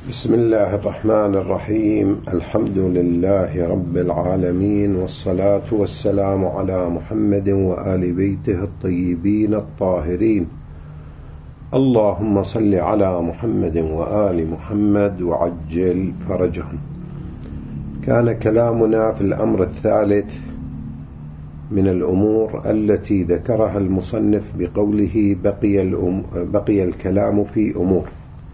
بسم الله الرحمن الرحيم. الحمد لله رب العالمين، والصلاة والسلام على محمد وآل بيته الطيبين الطاهرين. اللهم صل على محمد وآل محمد وعجل فرجهم. كان كلامنا في الأمر الثالث من الأمور التي ذكرها المصنف بقوله بقي الكلام في أمور،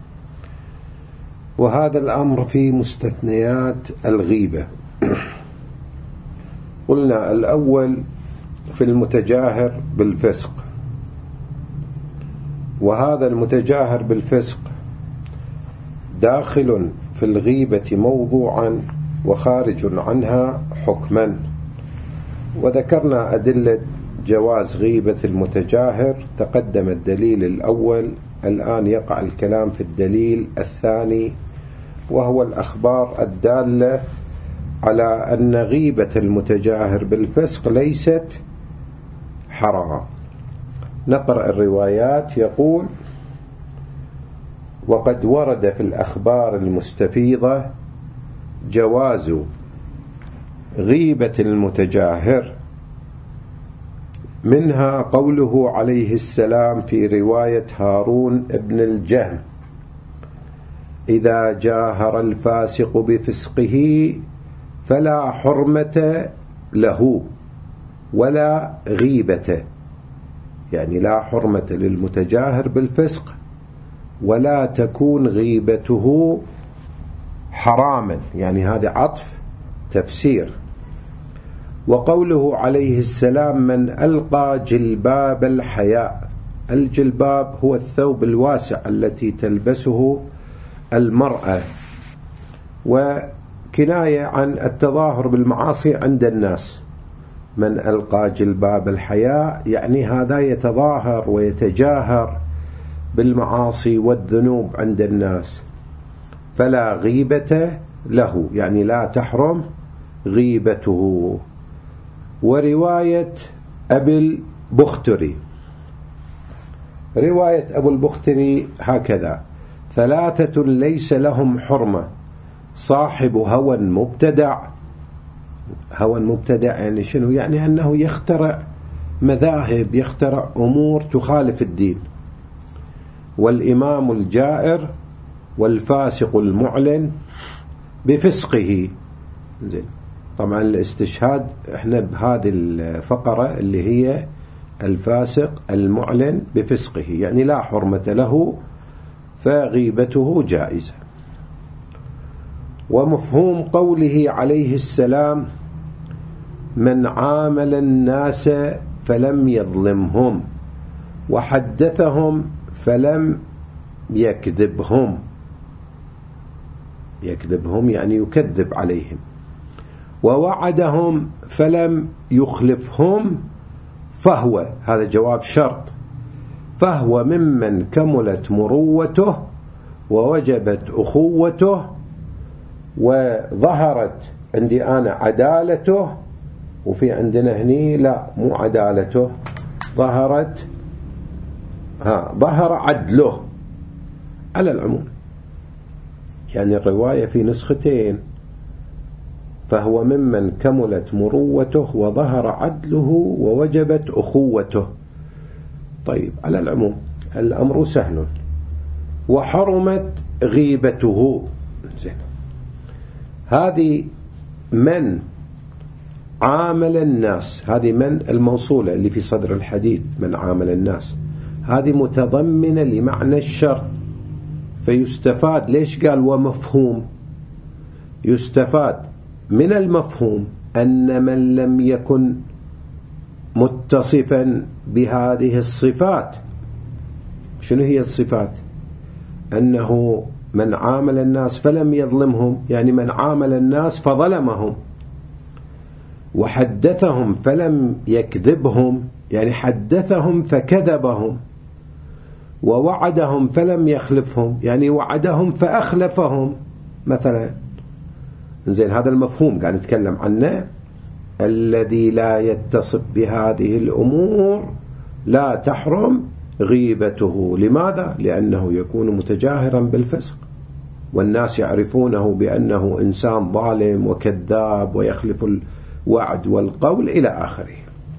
وهذا الأمر في مستثنيات الغيبة. قلنا الأول في المتجاهر بالفسق، وهذا المتجاهر بالفسق داخل في الغيبة موضوعا وخارج عنها حكما، وذكرنا أدلة جواز غيبة المتجاهر. تقدم الدليل الأول، الآن يقع الكلام في الدليل الثاني، وهو الأخبار الدالة على أن غيبة المتجاهر بالفسق ليست حرام. نقرأ الروايات. يقول: وقد ورد في الأخبار المستفيضة جواز غيبة المتجاهر، منها قوله عليه السلام في رواية هارون ابن الجهم: إذا جاهر الفاسق بفسقه فلا حرمة له ولا غيبة، يعني لا حرمة للمتجاهر بالفسق ولا تكون غيبته حراما، يعني هذا عطف تفسير. وقوله عليه السلام: من ألقى جلباب الحياء. الجلباب هو الثوب الواسع التي تلبسه المرأة، وكناية عن التظاهر بالمعاصي عند الناس. من ألقى جلباب الحياء يعني هذا يتظاهر ويتجاهر بالمعاصي والذنوب عند الناس، فلا غيبة له، يعني لا تحرم غيبته. ورواية أبي البختري، رواية أبو البختري هكذا: ثلاثة ليس لهم حرمة: صاحب هوى مبتدع. هوى مبتدع يعني شنو؟ يعني أنه يخترع مذاهب، يخترع أمور تخالف الدين. والإمام الجائر، والفاسق المعلن بفسقه. زين، طبعا الاستشهاد احنا بهذه الفقرة اللي هي الفاسق المعلن بفسقه، يعني لا حرمة له فغيبته جائزة. ومفهوم قوله عليه السلام: من عامل الناس فلم يظلمهم وحدثهم فلم يكذبهم. يكذبهم يعني يكذب عليهم. ووعدهم فلم يخلفهم فهو، هذا جواب شرط، فهو ممن كملت مروته ووجبت أخوته وظهرت عندي أنا عدالته، وفي عندنا هني لا، مو عدالته، ظهرت ظهر عدله على العموم. يعني الرواية في نسختين: فهو ممن كملت مروته وظهر عدله ووجبت أخوته. طيب، على العموم الأمر سهل. وحرمت غيبته. زين، هذه من عامل الناس، هذه من الموصولة اللي في صدر الحديث، من عامل الناس، هذه متضمنة لمعنى الشرط. فيستفاد، ليش قال ومفهوم؟ يستفاد من المفهوم أن من لم يكن متصفا بهذه الصفات. شنو هي الصفات؟ أنه من عامل الناس فلم يظلمهم، يعني من عامل الناس فظلمهم. وحدثهم فلم يكذبهم، يعني حدثهم فكذبهم. ووعدهم فلم يخلفهم، يعني وعدهم فأخلفهم مثلا. زين، هذا المفهوم قاعد نتكلم عنه. الذي لا يتصف بهذه الأمور لا تحرم غيبته. لماذا؟ لأنه يكون متجاهرا بالفسق. والناس يعرفونه بأنه إنسان ظالم وكذاب ويخلف الوعد والقول إلى آخره.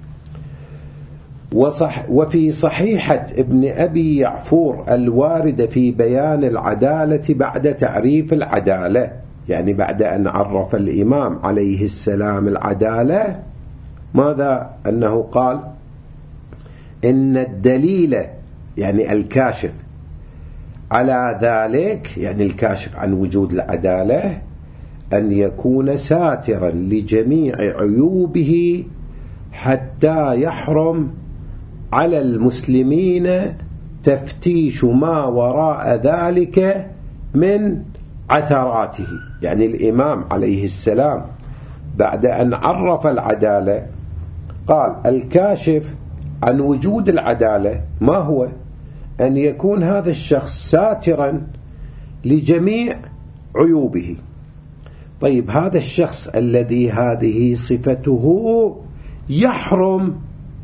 وفي صحيحة ابن أبي يعفور الواردة في بيان العدالة بعد تعريف العدالة، يعني بعد أن عرف الإمام عليه السلام العدالة، ماذا؟ أنه قال إن الدليل يعني الكاشف على ذلك، يعني الكاشف عن وجود العدالة، أن يكون ساترا لجميع عيوبه حتى يحرم على المسلمين تفتيش ما وراء ذلك من عثراته. يعني الإمام عليه السلام بعد أن عرف العدالة قال الكاشف عن وجود العدالة ما هو؟ أن يكون هذا الشخص ساترا لجميع عيوبه. طيب هذا الشخص الذي هذه صفته يحرم،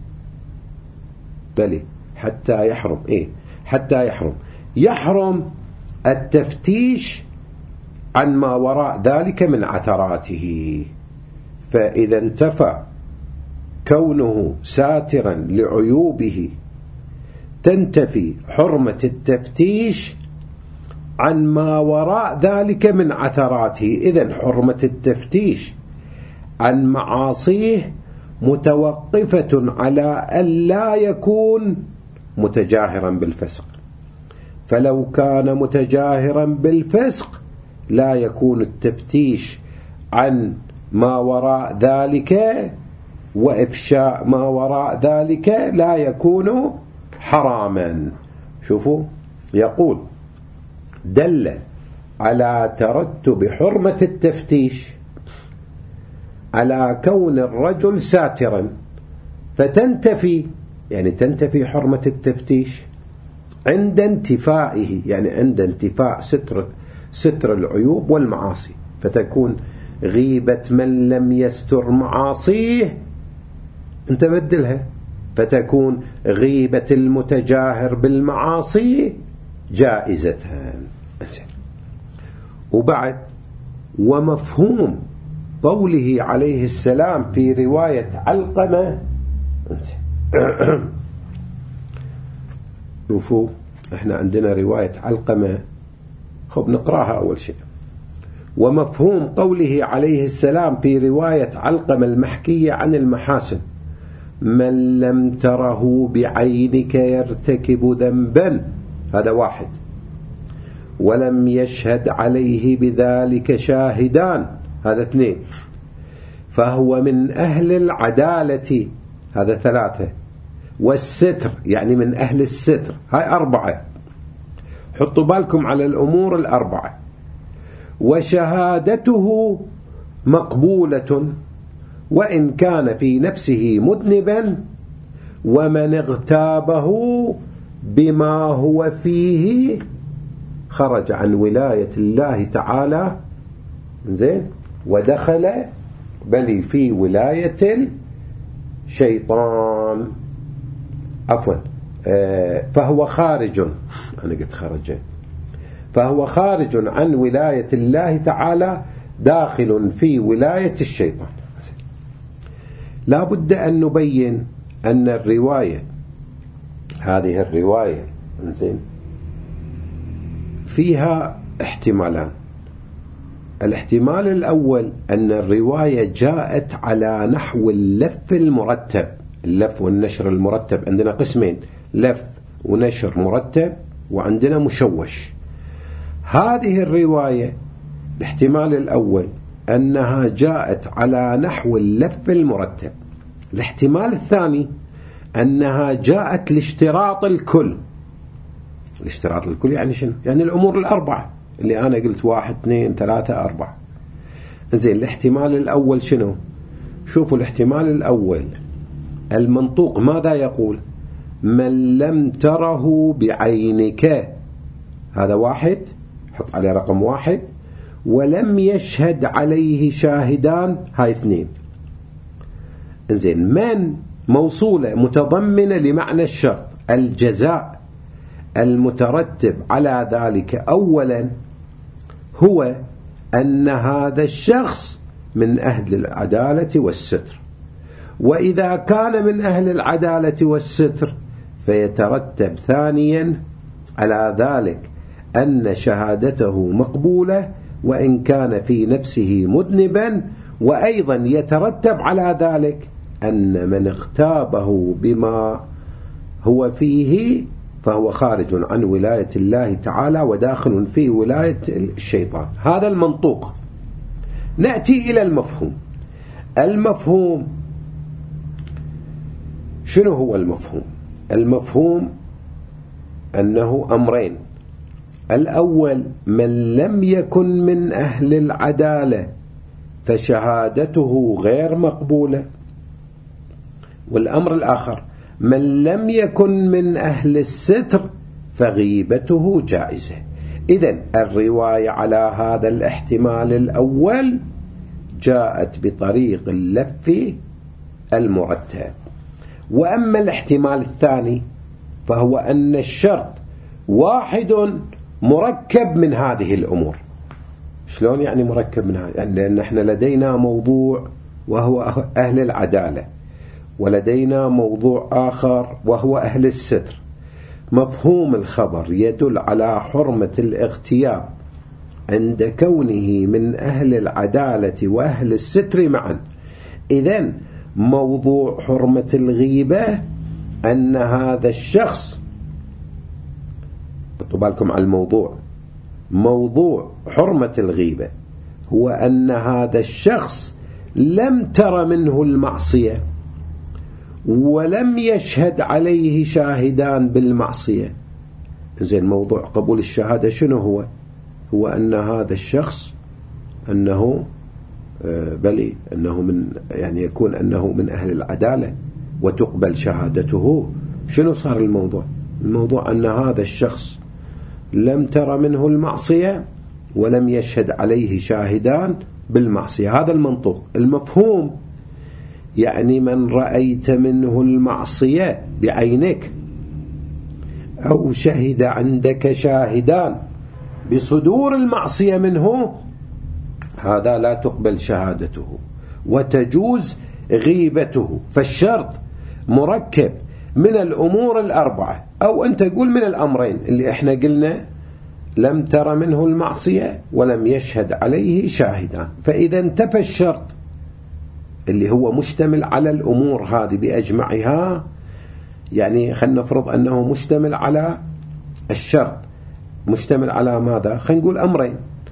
بلي حتى يحرم حتى يحرم التفتيش عن ما وراء ذلك من عثراته. فإذا انتفى كونه ساترا لعيوبه تنتفي حرمة التفتيش عن ما وراء ذلك من عثراته. إذن حرمة التفتيش عن معاصيه متوقفة على أن لا يكون متجاهرا بالفسق، فلو كان متجاهرا بالفسق لا يكون التفتيش عن ما وراء ذلك وإفشاء ما وراء ذلك لا يكون حراما. شوفوا يقول دل على ترتب حرمة التفتيش على كون الرجل ساترا، فتنتفي يعني تنتفي حرمة التفتيش عند انتفائه، يعني عند انتفاء ستر العيوب والمعاصي، فتكون غيبة من لم يستر معاصيه انت بدلها، فتكون غيبة المتجاهر بالمعاصي جائزة. وبعد ومفهوم قوله عليه السلام في رواية علقمة، شوفوا احنا عندنا رواية علقمة، خب نقراها أول شيء. ومفهوم قوله عليه السلام في رواية علقمة المحكية عن المحاسن: من لم تره بعينك يرتكب ذنبا، هذا واحد، ولم يشهد عليه بذلك شاهدان، هذا اثنين، فهو من أهل العدالة، هذا ثلاثة، والستر يعني من أهل الستر، هاي أربعة. حطوا بالكم على الأمور الأربعة. وشهادته مقبولة وإن كان في نفسه مذنبا، ومن اغتابه بما هو فيه خرج عن ولاية الله تعالى، زين، ودخل بل في ولاية الشيطان، عفوا فهو خارج، أنا قلت خرج، فهو خارج عن ولاية الله تعالى داخل في ولاية الشيطان. لا بد أن نبين أن الرواية، هذه الرواية فيها احتمالان. الاحتمال الأول أن الرواية جاءت على نحو اللف المرتب، اللف والنشر المرتب، عندنا قسمين، لف ونشر مرتب، وعندنا مشوش. هذه الرواية الاحتمال الأول أنها جاءت على نحو اللف المرتب. الاحتمال الثاني أنها جاءت لاشتراط الكل. الاشتراط الكل يعني شنو؟ يعني الأمور الأربعة اللي أنا قلت 1 2 3 4. زين، الاحتمال الأول شنو؟ شوفوا الاحتمال الأول المنطوق ماذا يقول؟ من لم تره بعينك، هذا واحد، حط عليه رقم 1، ولم يشهد عليه شاهدان، هاي 2. زين، من موصولة متضمنة لمعنى الشرط، الجزاء المترتب على ذلك أولا هو أن هذا الشخص من أهل العدالة والستر. وإذا كان من أهل العدالة والستر فيترتب ثانيا على ذلك أن شهادته مقبولة وإن كان في نفسه مذنبا، وأيضا يترتب على ذلك أن من اغتابه بما هو فيه فهو خارج عن ولاية الله تعالى وداخل في ولاية الشيطان. هذا المنطوق. نأتي إلى المفهوم. المفهوم شنو هو المفهوم؟ المفهوم أنه أمرين. الأول من لم يكن من أهل العدالة فشهادته غير مقبولة، والأمر الآخر من لم يكن من أهل الستر فغيبته جائزة. إذن الرواية على هذا الاحتمال الأول جاءت بطريق اللف المرتب. وأما الاحتمال الثاني فهو أن الشرط واحد مركب من هذه الأمور. شلون يعني مركب من هذه؟ يعني لأن احنا لدينا موضوع وهو أهل العدالة، ولدينا موضوع آخر وهو أهل الستر. مفهوم الخبر يدل على حرمة الاغتياب عند كونه من أهل العدالة وأهل الستر معا. إذن موضوع حرمة الغيبة أن هذا الشخص، حطوا بالكم على الموضوع، موضوع حرمة الغيبة هو أن هذا الشخص لم تر منه المعصية ولم يشهد عليه شاهدان بالمعصية. زين، موضوع قبول الشهادة شنو هو؟ هو أن هذا الشخص أنه بلي أنه من يعني يكون أنه من أهل العدالة وتقبل شهادته. شنو صار الموضوع؟ الموضوع أن هذا الشخص لم تر منه المعصية ولم يشهد عليه شاهدان بالمعصية. هذا المنطوق. المفهوم يعني من رأيت منه المعصية بعينك أو شهد عندك شاهدان بصدور المعصية منه، هذا لا تقبل شهادته وتجوز غيبته. فالشرط مركب من الأمور الأربعة، أو أنت تقول من الأمرين اللي احنا قلنا لم تر منه المعصية ولم يشهد عليه شاهدان. فإذا انتفى الشرط اللي هو مشتمل على الأمور هذه بأجمعها، يعني خلينا نفرض أنه مشتمل على الشرط، مشتمل على ماذا؟ خلينا نقول أمرين،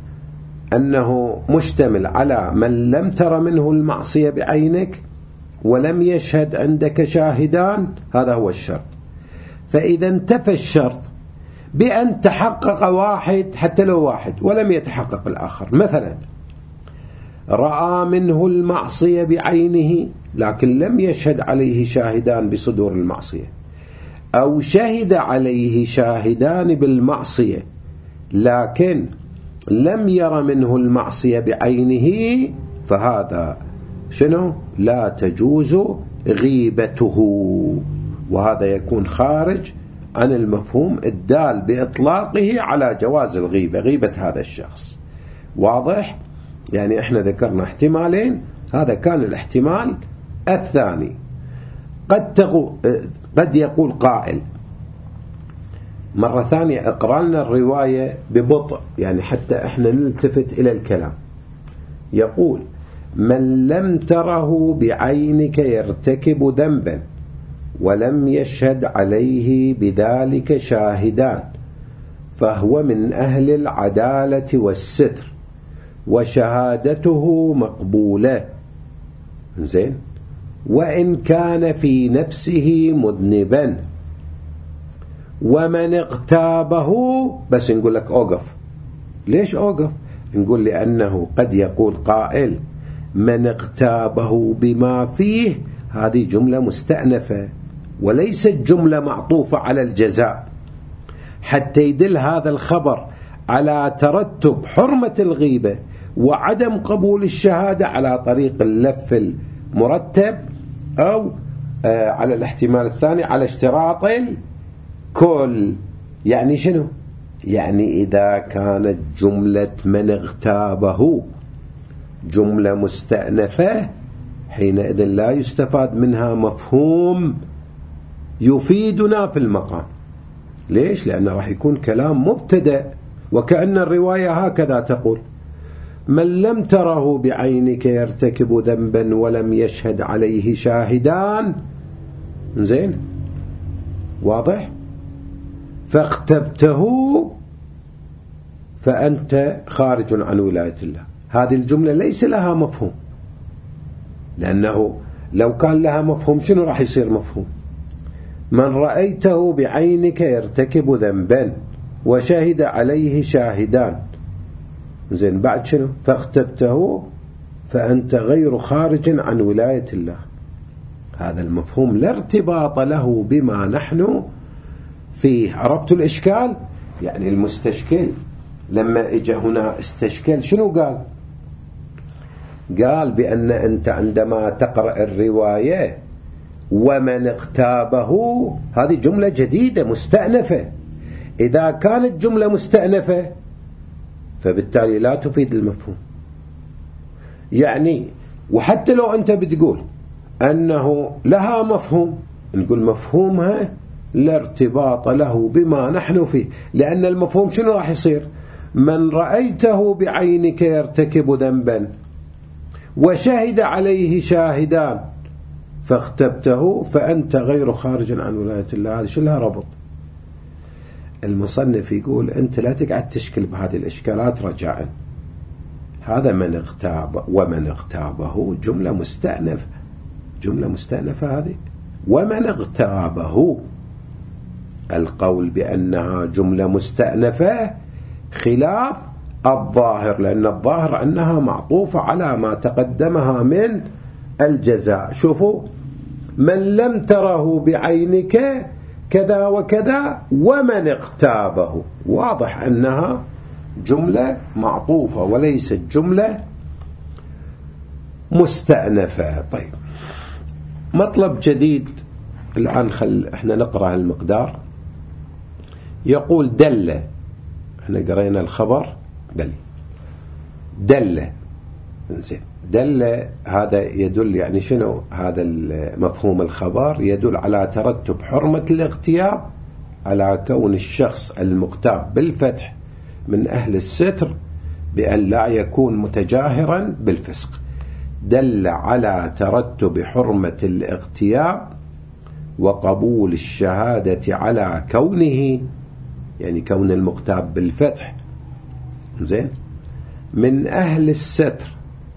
أنه مشتمل على من لم تر منه المعصية بعينك ولم يشهد عندك شاهدان، هذا هو الشرط. فإذا انتفى الشرط بأن تحقق واحد حتى لو واحد ولم يتحقق الآخر. مثلا رأى منه المعصية بعينه لكن لم يشهد عليه شاهدان بصدور المعصية، أو شهد عليه شاهدان بالمعصية لكن لم ير منه المعصية بعينه، فهذا شنو؟ لا تجوز غيبته. وهذا يكون خارج عن المفهوم الدال بإطلاقه على جواز الغيبة، غيبة هذا الشخص. واضح؟ يعني احنا ذكرنا احتمالين، هذا كان الاحتمال الثاني. قد يقول قائل مرة ثانية اقرأ لنا الرواية ببطء يعني حتى احنا نلتفت إلى الكلام. يقول من لم تره بعينك يرتكب ذنبا ولم يشهد عليه بذلك شاهدان فهو من أهل العدالة والستر وشهادته مقبولة. زين، وإن كان في نفسه مذنبا. ومن اغتابه، بس نقول لك أوقف. ليش أوقف؟ نقول لأنه قد يقول قائل من اغتابه بما فيه، هذه جملة مستأنفة وليست جملة معطوفة على الجزاء، حتى يدل هذا الخبر على ترتب حرمة الغيبة وعدم قبول الشهادة على طريق اللف المرتب، أو على الاحتمال الثاني على اشتراط الكل. يعني شنو؟ يعني إذا كانت جملة من اغتابه جملة مستأنفة حينئذ لا يستفاد منها مفهوم يفيدنا في المقام. ليش؟ لأنه راح يكون كلام مبتدأ، وكأن الرواية هكذا تقول: من لم تره بعينك يرتكب ذنبا ولم يشهد عليه شاهدان، زين، واضح، فاغتبته فأنت خارج عن ولاية الله. هذه الجملة ليس لها مفهوم، لأنه لو كان لها مفهوم شنو راح يصير مفهوم؟ من رأيته بعينك يرتكب ذنبا وشهد عليه شاهدان، زين، بعد شنو؟ فاغتبته فأنت غير خارج عن ولاية الله. هذا المفهوم لا ارتباط له بما نحن فيه. عرفت الإشكال؟ يعني المستشكل لما اجى هنا استشكل شنو قال؟ قال بأن أنت عندما تقرأ الرواية ومن اغتابه، هذه جملة جديدة مستأنفة. إذا كانت جملة مستأنفة فبالتالي لا تفيد المفهوم. يعني وحتى لو أنت بتقول أنه لها مفهوم، نقول مفهومها لا ارتباط له بما نحن فيه، لأن المفهوم شنو راح يصير؟ من رأيته بعينك يرتكب ذنبا وشهد عليه شاهدان فاغتبته فأنت غير خارج عن ولاية الله. هذا شو لها ربط؟ المصنف يقول أنت لا تقعد تشكل بهذه الإشكالات رجاء. هذا من اغتاب ومن اغتابه جملة مستأنفة، جملة مستأنفة هذه. ومن اغتابه، القول بأنها جملة مستأنفة خلاف الظاهر، لأن الظاهر أنها معطوفة على ما تقدمها من الجزاء. شوفوا: من لم تره بعينك كذا وكذا ومن اغتابه، واضح أنها جملة معطوفة وليست جملة مستأنفة. طيب، مطلب جديد الآن، احنا نقرأ المقدار. يقول دل، احنا قرأنا الخبر بل دل، زين، دل هذا يدل يعني شنو؟ هذا مفهوم الخبر يدل على ترتب حرمة الاغتياب على كون الشخص المغتاب بالفتح من أهل الستر بأن لا يكون متجاهرا بالفسق. دل على ترتب حرمة الاغتياب وقبول الشهادة على كونه، يعني كون المغتاب بالفتح، زين، من أهل الستر،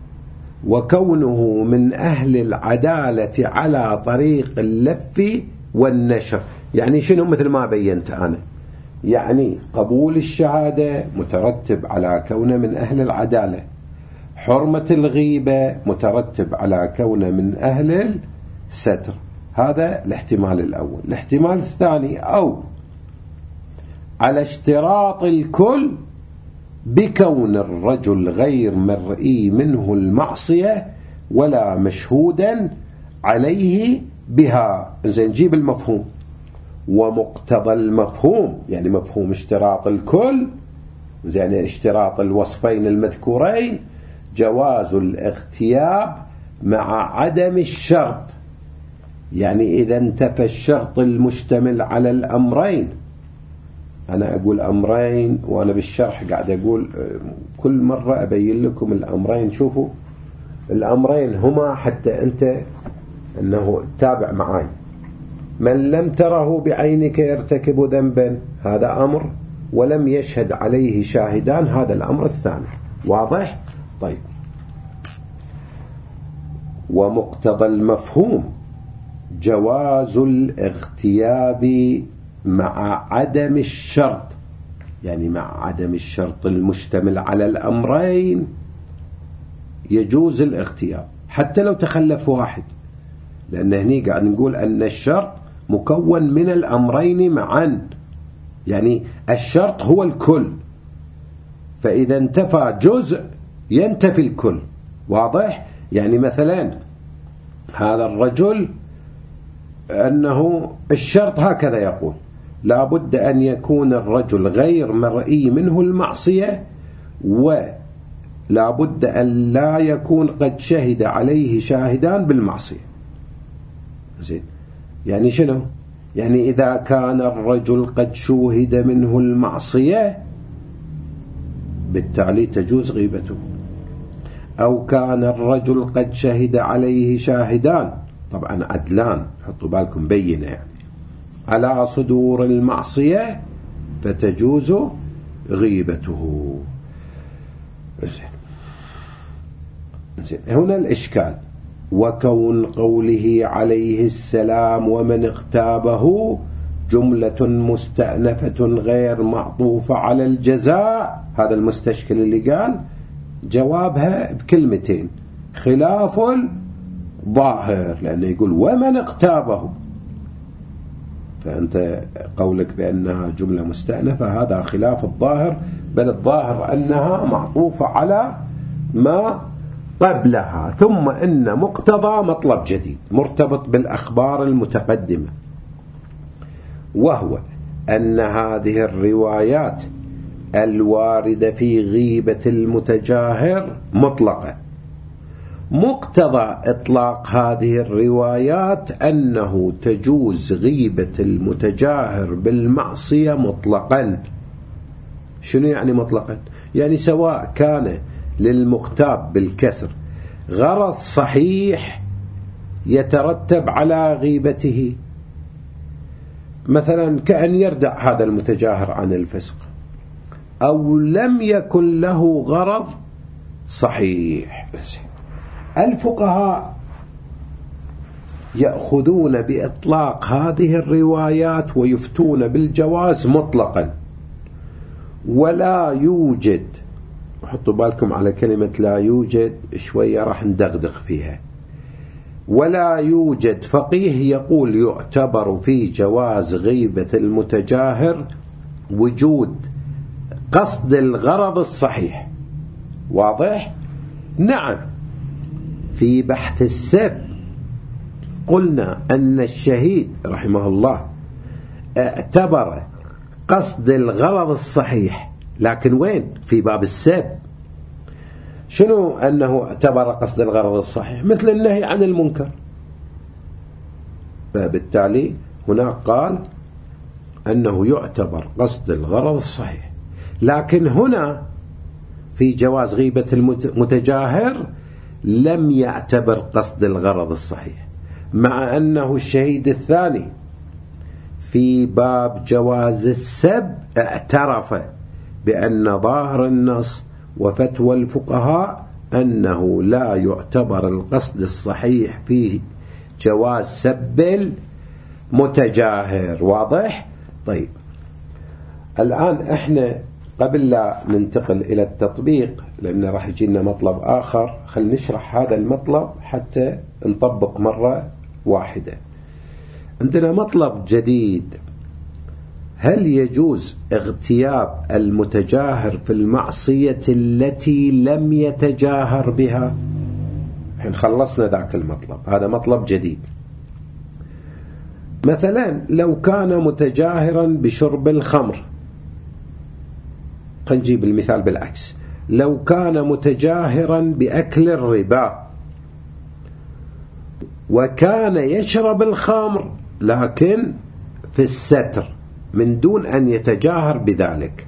وكونه من أهل العدالة على طريق اللف والنشر. يعني شنو؟ مثل ما بينت أنا، يعني قبول الشهادة مترتب على كونه من أهل العدالة، حرمة الغيبة مترتب على كونه من أهل الستر. هذا الاحتمال الأول. الاحتمال الثاني: أو على اشتراط الكل بكون الرجل غير مرئي منه المعصية ولا مشهودا عليه بها. زين، نجيب المفهوم. ومقتضى المفهوم، يعني مفهوم اشتراط الكل، يعني اشتراط الوصفين المذكورين، جواز الاغتياب مع عدم الشرط. يعني إذا انتفى الشرط المشتمل على الأمرين، أنا أقول أمرين وأنا بالشرح قاعد أقول كل مرة أبين لكم الأمرين. شوفوا الأمرين هما حتى أنت أنه تابع معاي. من لم تره بعينك يرتكب ذنبا، هذا أمر، ولم يشهد عليه شاهدان، هذا الأمر الثاني. واضح؟ طيب، ومقتضى المفهوم جواز الاغتياب مع عدم الشرط، يعني مع عدم الشرط المشتمل على الأمرين يجوز الاغتياب حتى لو تخلف واحد، لأن هني قاعد نقول أن الشرط مكون من الأمرين معا، يعني الشرط هو الكل، فإذا انتفى جزء ينتفي الكل. واضح؟ يعني مثلا هذا الرجل أنه الشرط هكذا يقول: لا بد أن يكون الرجل غير مرئي منه المعصية، ولا بد أن لا يكون قد شهد عليه شاهدان بالمعصية. زين، يعني شنو؟ يعني إذا كان الرجل قد شوهد منه المعصية بالتالي تجوز غيبته، أو كان الرجل قد شهد عليه شاهدان، طبعا عدلان، حطوا بالكم بينة يعني، على صدور المعصية فتجوز غيبته. زين، هنا الإشكال: وكون قوله عليه السلام ومن اغتابه جملة مستأنفة غير معطوفة على الجزاء، هذا المستشكل اللي قال جوابها بكلمتين: خلاف الظاهر، لأنه يقول ومن اغتابه، فأنت قولك بأنها جملة مستأنفة هذا خلاف الظاهر، بل الظاهر أنها معطوفة على ما قبلها، ثم إن مقتضى مطلب جديد مرتبط بالأخبار المتقدمة، وهو أن هذه الروايات الواردة في غيبة المتجاهر مطلقة. مقتضى إطلاق هذه الروايات أنه تجوز غيبة المتجاهر بالمعصية مطلقا. شنو يعني مطلقا؟ يعني سواء كان للمغتاب بالكسر غرض صحيح يترتب على غيبته، مثلا كأن يردع هذا المتجاهر عن الفسق، أو لم يكن له غرض صحيح. الفقهاء يأخذون بإطلاق هذه الروايات ويفتون بالجواز مطلقا، ولا يوجد، حطوا بالكم على كلمة لا يوجد شوية راح ندغدغ فيها، ولا يوجد فقيه يقول يعتبر في جواز غيبة المتجاهر وجود قصد الغرض الصحيح. واضح؟ نعم، في بحث السب قلنا أن الشهيد رحمه الله اعتبر قصد الغرض الصحيح، لكن وين؟ في باب السب. شنو أنه اعتبر قصد الغرض الصحيح؟ مثل النهي عن المنكر، فبالتالي هنا قال أنه يعتبر قصد الغرض الصحيح، لكن هنا في جواز غيبة المتجاهر لم يعتبر قصد الغرض الصحيح، مع أنه الشهيد الثاني في باب جواز السب اعترف بأن ظاهر النص وفتوى الفقهاء أنه لا يعتبر القصد الصحيح في جواز سب المتجاهر. واضح؟ طيب، الآن احنا قبل لا ننتقل إلى التطبيق، لأن راح يجينا مطلب آخر، خل نشرح هذا المطلب حتى نطبق مرة واحدة. عندنا مطلب جديد: هل يجوز اغتياب المتجاهر في المعصية التي لم يتجاهر بها؟ حين خلصنا ذاك المطلب، هذا مطلب جديد. مثلا لو كان متجاهرا بشرب الخمر، خلينا نجيب المثال بالعكس، لو كان متجاهرا بأكل الربا وكان يشرب الخمر لكن في الستر من دون أن يتجاهر بذلك،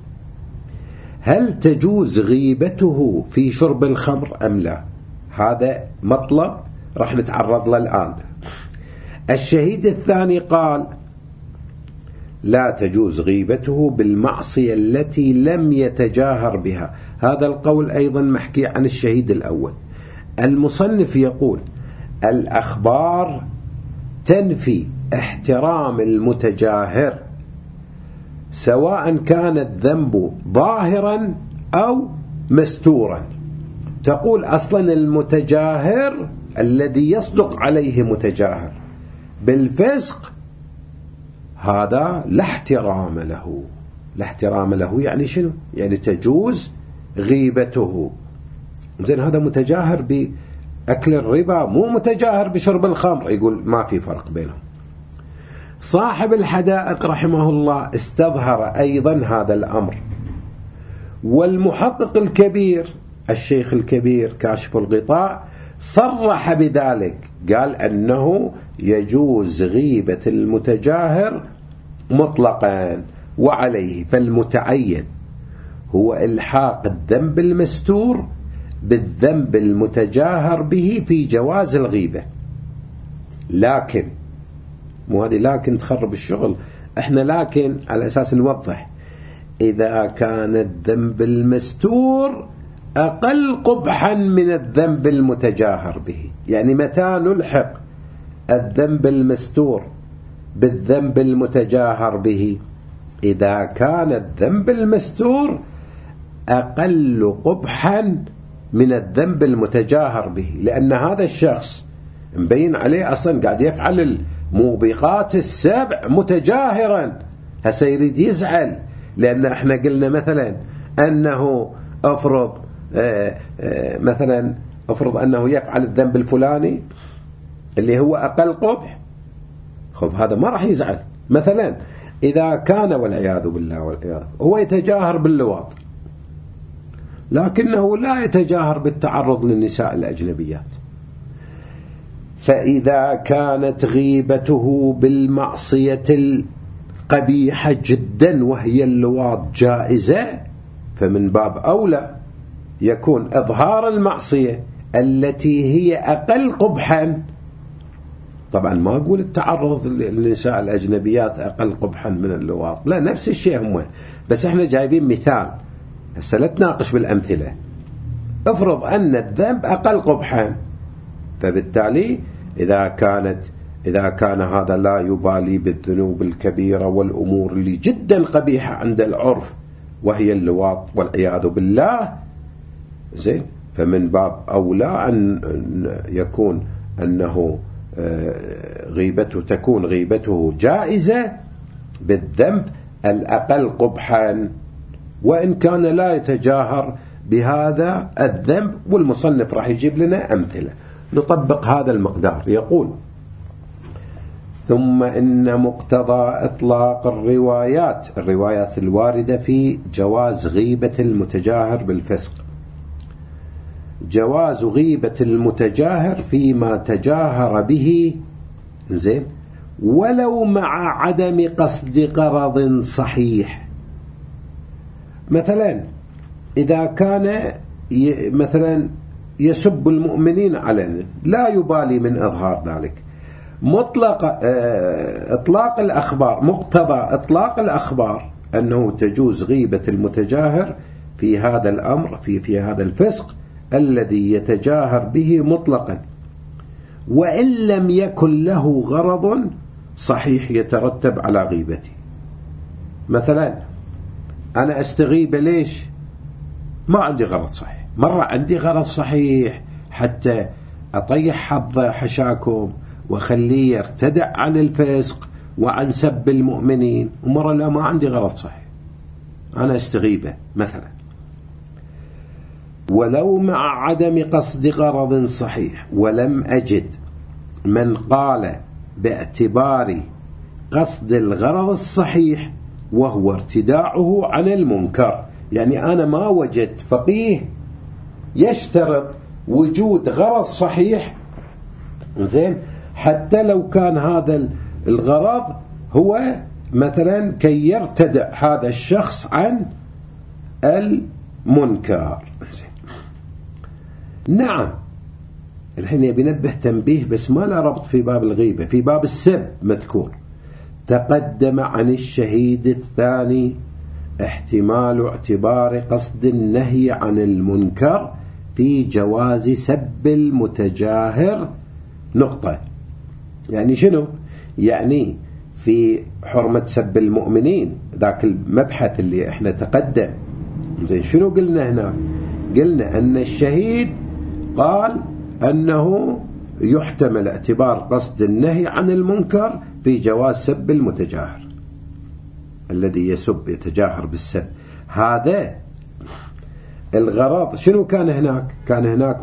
هل تجوز غيبته في شرب الخمر أم لا؟ هذا مطلب راح نتعرض له الآن. الشهيد الثاني قال لا تجوز غيبته بالمعصية التي لم يتجاهر بها، هذا القول أيضا محكي عن الشهيد الأول. المصنف يقول الأخبار تنفي احترام المتجاهر سواء كان الذنب ظاهرا أو مستورا. تقول أصلا المتجاهر الذي يصدق عليه متجاهر بالفسق هذا لا احترام له. لا احترام له يعني شنو؟ يعني تجوز غيبته. زين، هذا متجاهر بأكل الربا، مو متجاهر بشرب الخمر، يقول ما في فرق بينهم. صاحب الحدائق رحمه الله استظهر أيضا هذا الأمر. والمحقق الكبير الشيخ الكبير كاشف الغطاء صرح بذلك، قال أنه يجوز غيبة المتجاهر مطلقا، وعليه فالمتعين هو إلحاق الذنب المستور بالذنب المتجاهر به في جواز الغيبة. لكن مو هذه لكن تخرب الشغل، احنا لكن على أساس نوضح إذا كان الذنب المستور أقل قبحا من الذنب المتجاهر به. يعني متى نلحق الذنب المستور بالذنب المتجاهر به؟ إذا كان الذنب المستور أقل قبحا من الذنب المتجاهر به، لأن هذا الشخص مبين عليه أصلا قاعد يفعل الموبقات السبع متجاهرا، هسا يريد يزعل. لأن احنا قلنا مثلا أنه مثلا أفرض أنه يفعل الذنب الفلاني اللي هو أقل قبح، خب هذا ما راح يزعل. مثلا إذا كان والعياذ بالله هو يتجاهر باللواط، لكنه لا يتجاهر بالتعرض للنساء الأجنبيات، فإذا كانت غيبته بالمعصية القبيحة جدا وهي اللواط جائزة، فمن باب أولى يكون إظهار المعصية التي هي أقل قبحا. طبعا ما أقول التعرض للنساء الأجنبيات أقل قبحا من اللواط، لا، نفس الشيء هم، بس احنا جايبين مثال هسه لا تناقش بالأمثلة. افرض أن الذنب أقل قبحا، فبالتالي إذا كان هذا لا يبالي بالذنوب الكبيرة والأمور اللي جدا قبيحة عند العرف وهي اللواط والعياذ بالله، زين، فمن باب أولى أن يكون أنه تكون غيبته جائزة بالذنب الأقل قبحا، وإن كان لا يتجاهر بهذا الذنب. والمصنف راح يجيب لنا أمثلة نطبق هذا المقدار. يقول: ثم إن مقتضى إطلاق الروايات الواردة في جواز غيبة المتجاهر بالفسق جواز غيبة المتجاهر فيما تجاهر به، زين، ولو مع عدم قصد غرض صحيح. مثلا إذا كان مثلا يسب المؤمنين علنا، لا يبالي من إظهار ذلك، إطلاق الأخبار، مقتضى إطلاق الأخبار أنه تجوز غيبة المتجاهر في هذا الأمر، في هذا الفسق الذي يتجاهر به مطلقا، وإن لم يكن له غرض صحيح يترتب على غيبته. مثلا أنا أستغيب ليش؟ ما عندي غرض صحيح. مرة عندي غرض صحيح حتى أطيح حظ حشاكم وخليه يرتدع عن الفسق وعن سب المؤمنين، ومرة لا، ما عندي غرض صحيح، أنا أستغيبه مثلا. ولو مع عدم قصد غرض صحيح، ولم أجد من قال باعتبار قصد الغرض الصحيح وهو ارتداعه عن المنكر. يعني أنا ما وجدت فقيه يشترط وجود غرض صحيح، زين، حتى لو كان هذا الغرض هو مثلا كي يرتدع هذا الشخص عن المنكر. نعم، الحين يبي نبه تنبيه بس ما له ربط في باب الغيبة، في باب السب مذكور: تقدم عن الشهيد الثاني احتمال اعتبار قصد النهي عن المنكر في جواز سب المتجاهر نقطة. يعني شنو؟ يعني في حرمة سب المؤمنين ذاك المبحث اللي احنا تقدم، زين، شنو قلنا هنا؟ قلنا أن الشهيد قال أنه يحتمل اعتبار قصد النهي عن المنكر في جواز سب المتجاهر الذي يتجاهر بالسب. هذا الغرض شنو كان هناك؟ كان هناك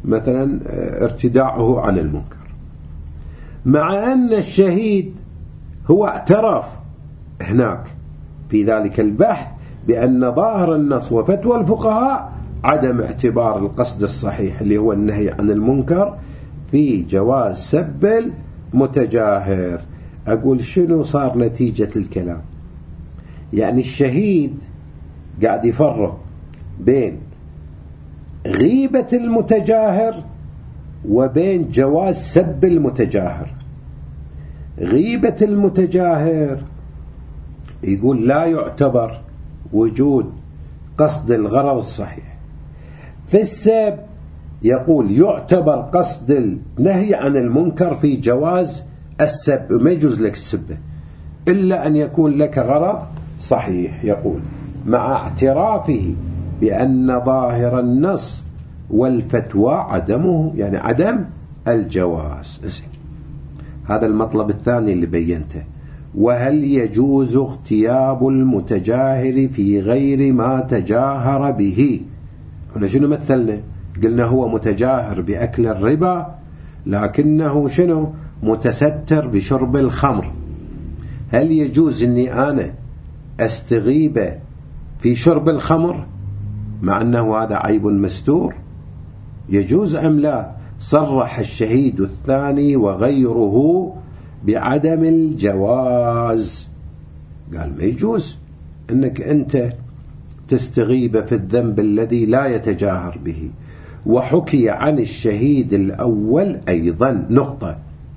مثلا ارتداعه عن المنكر، مع أن الشهيد هو اعترف هناك في ذلك البحث بأن ظاهر النص وفتوى الفقهاء عدم اعتبار القصد الصحيح اللي هو النهي عن المنكر في جواز سب المتجاهر. أقول شنو صار نتيجة الكلام؟ يعني الشهيد قاعد يفرق بين غيبة المتجاهر وبين جواز سب المتجاهر. غيبة المتجاهر يقول لا يعتبر وجود قصد الغرض الصحيح. في السب يقول يعتبر قصد النهي عن المنكر في جواز السب، ما يجوز لك تسبه إلا أن يكون لك غرض صحيح. يقول مع اعترافه بأن ظاهر النص والفتوى عدمه، يعني عدم الجواز. هذا المطلب الثاني اللي بينته. وهل يجوز اغتياب المتجاهر في غير ما تجاهر به؟ هنا شنو مثلنا؟ قلنا هو متجاهر بأكل الربا لكنه شنو؟ متستر بشرب الخمر. هل يجوز أني أنا أستغيب في شرب الخمر مع أنه هذا عيب مستور؟ يجوز أم لا؟ صرح الشهيد الثاني وغيره بعدم الجواز. قال ما يجوز أنك أنت تستغيب في الذنب الذي لا يتجاهر به. وحكي عن الشهيد الأول أيضا نقطة: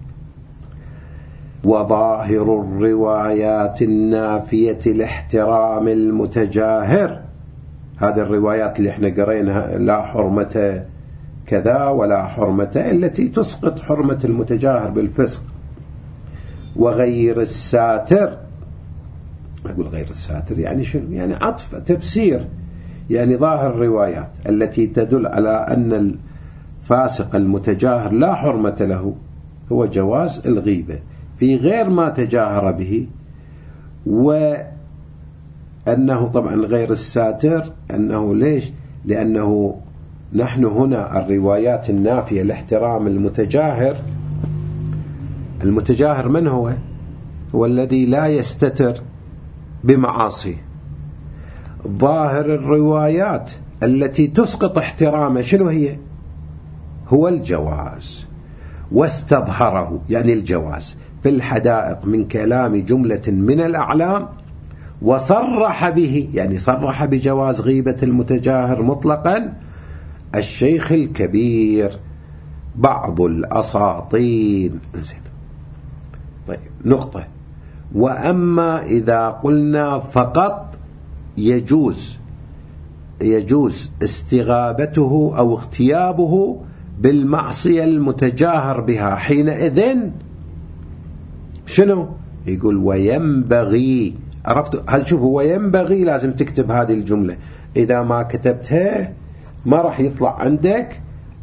وظاهر الروايات النافية لاحترام المتجاهر، هذه الروايات اللي احنا قريناها، لا حرمة كذا ولا حرمة، التي تسقط حرمة المتجاهر بالفسق. وغير الساتر، أقول غير الساتر يعني شنو؟ يعني عطف تفسير، يعني ظاهر الروايات التي تدل على أن الفاسق المتجاهر لا حرمة له هو جواز الغيبة في غير ما تجاهر به. وأنه طبعا غير الساتر أنه ليش؟ لأنه نحن هنا الروايات النافية لاحترام المتجاهر، المتجاهر من هو؟ هو الذي لا يستتر بمعاصيه. ظاهر الروايات التي تسقط احترامه شنو هي؟ هو الجواز. واستظهره يعني الجواز في الحدائق من كلام جملة من الأعلام، وصرح به يعني صرح بجواز غيبة المتجاهر مطلقا الشيخ الكبير بعض الأساطين. طيب نقطة. وأما إذا قلنا فقط يجوز استغابته أو اغتيابه بالمعصية المتجاهر بها، حينئذ شنو؟ يقول وينبغي، عرفت؟ هل شوفوا وينبغي لازم تكتب هذه الجملة، إذا ما كتبتها ما راح يطلع عندك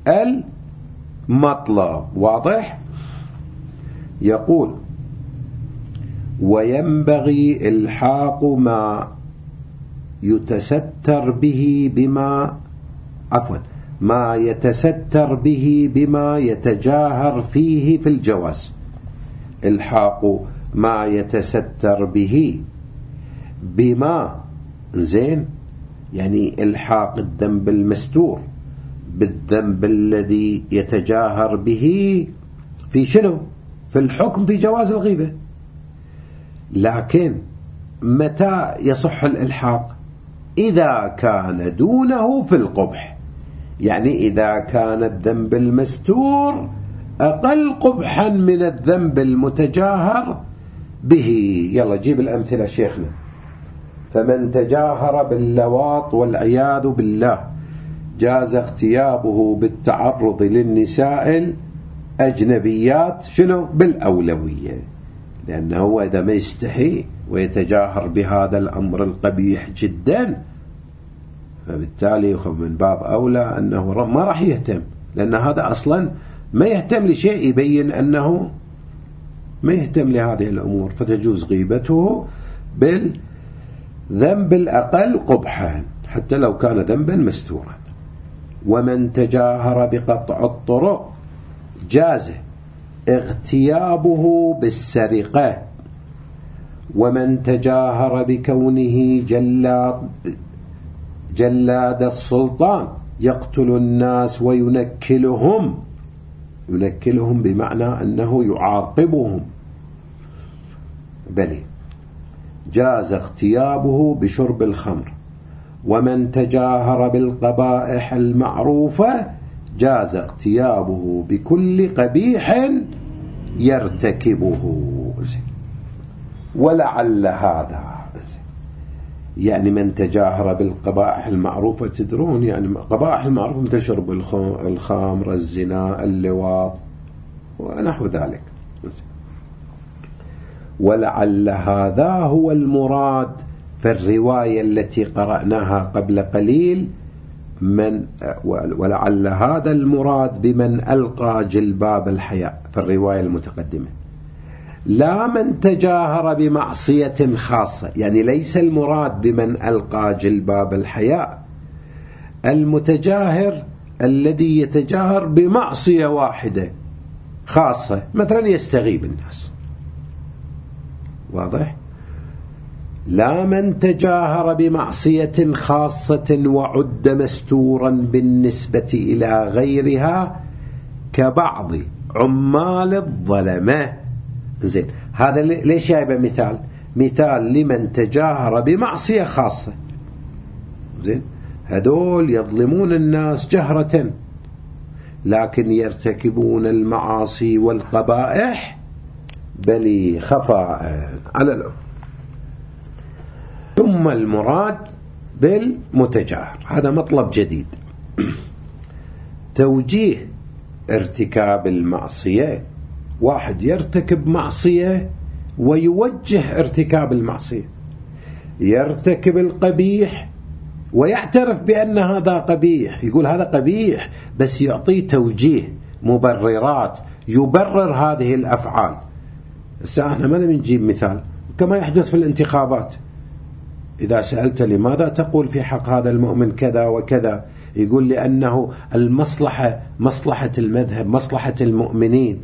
المطلب. واضح؟ يقول وينبغي إلحاق ما يتستر به بما ما يتستر به بما يتجاهر فيه في الجواز. إلحاق ما يتستر به بما، زين، يعني إلحاق الذنب المستور بالذنب الذي يتجاهر به في شنو؟ في الحكم في جواز الغيبة. لكن متى يصح الإلحاق؟ إذا كان دونه في القبح، يعني إذا كان الذنب المستور أقل قبحا من الذنب المتجاهر به. يلا جيب الأمثلة شيخنا. فمن تجاهر باللواط والعياذ بالله جاز اغتيابه بالتعرض للنساء الأجنبيات شنو؟ بالأولوية، لأنه إذا ما يستحي ويتجاهر بهذا الأمر القبيح جدا فبالتالي يخف من باب أولى أنه ما راح يهتم، لأن هذا أصلا ما يهتم لشيء يبين أنه ما يهتم لهذه الأمور، فتجوز غيبته بالذنب الأقل قبحا حتى لو كان ذنبا مستورا. ومن تجاهر بقطع الطرق جاز اغتيابه بالسرقة ومن تجاهر بكونه جلاد السلطان يقتل الناس وينكلهم، ينكلهم بمعنى أنه يعاقبهم، بل جاز اغتيابه بشرب الخمر. ومن تجاهر بالقبائح المعروفة جاز اغتيابه بكل قبيح يرتكبه. ولعل هذا يعني من تجاهر بالقبائح المعروفة، تدرون يعني قبائح المعروفة مثل شرب الخمر، الزنا، اللواط ونحو ذلك. ولعل هذا هو المراد في الرواية التي قرأناها قبل قليل، ولعل هذا المراد بمن ألقى جلباب الحياء في الرواية المتقدمة، لا من تجاهر بمعصية خاصة. يعني ليس المراد بمن ألقى جلباب الحياء المتجاهر الذي يتجاهر بمعصية واحدة خاصة، مثلا يستغيب الناس، واضح؟ لا من تجاهر بمعصية خاصة وعد مستورا بالنسبة إلى غيرها كبعض عمال الظلمة. زين، هذا ليش جايبه مثال لمن تجاهر بمعصية خاصة. زين، هذول يظلمون الناس جهرة لكن يرتكبون المعاصي والقبائح بل خفاء على العموم. ثم المراد بالمتجاهر، هذا مطلب جديد، توجيه ارتكاب المعصية. واحد يرتكب معصية ويوجه ارتكاب المعصية، يرتكب القبيح ويعترف بأن هذا قبيح، يقول هذا قبيح، بس يعطيه توجيه، مبررات، يبرر هذه الأفعال. احنا ما نجيب مثال كما يحدث في الانتخابات، إذا سألت لماذا تقول في حق هذا المؤمن كذا وكذا، يقول لأنه المصلحة مصلحة المذهب، مصلحة المؤمنين.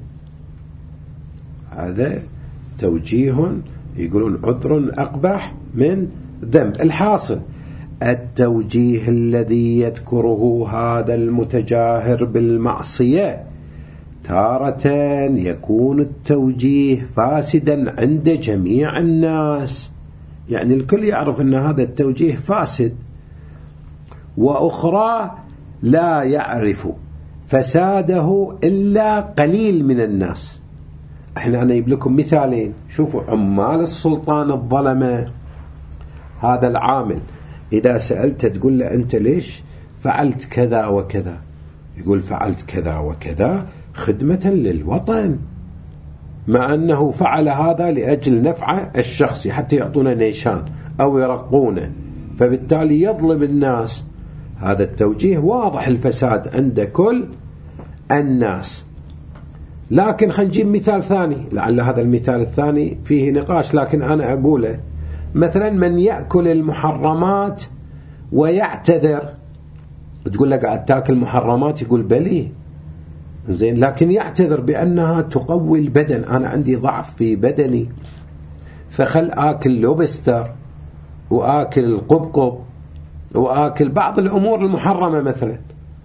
هذا توجيه، يقولون عذر أقبح من ذنب. الحاصل التوجيه الذي يذكره هذا المتجاهر بالمعصية تارة يكون التوجيه فاسدا عند جميع الناس، يعني الكل يعرف أن هذا التوجيه فاسد، وأخرى لا يعرف فساده إلا قليل من الناس. احنا أنا أجيب لكم مثالين. شوفوا عمال السلطان الظلمة، هذا العامل إذا سألت تقول له أنت ليش فعلت كذا وكذا، يقول فعلت كذا وكذا خدمة للوطن، مع أنه فعل هذا لأجل نفعه الشخصي حتى يعطونه نيشان أو يرقونه، فبالتالي يظلم الناس. هذا التوجيه واضح الفساد عند كل الناس. لكن خلينا نجيب مثال ثاني، لعل هذا المثال الثاني فيه نقاش لكن أنا أقوله. مثلا من يأكل المحرمات ويعتذر، تقول لك قاعد تاكل محرمات، يقول بلي زين، لكن يعتذر بأنها تقوي البدن، أنا عندي ضعف في بدني فخل آكل لوبستر وآكل القبقب وآكل بعض الأمور المحرمة مثلا.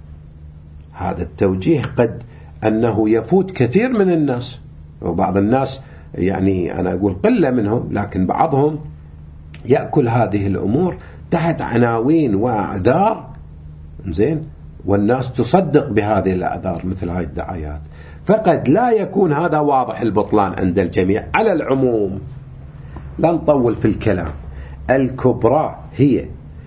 هذا التوجيه قد أنه يفوت كثير من الناس، وبعض الناس يعني أنا أقول قلة منهم، لكن بعضهم يأكل هذه الأمور تحت عناوين وأعذار، زين، والناس تصدق بهذه الأعذار مثل هذه الدعايات، فقد لا يكون هذا واضح البطلان عند الجميع. على العموم لا نطول في الكلام، الكبرى هي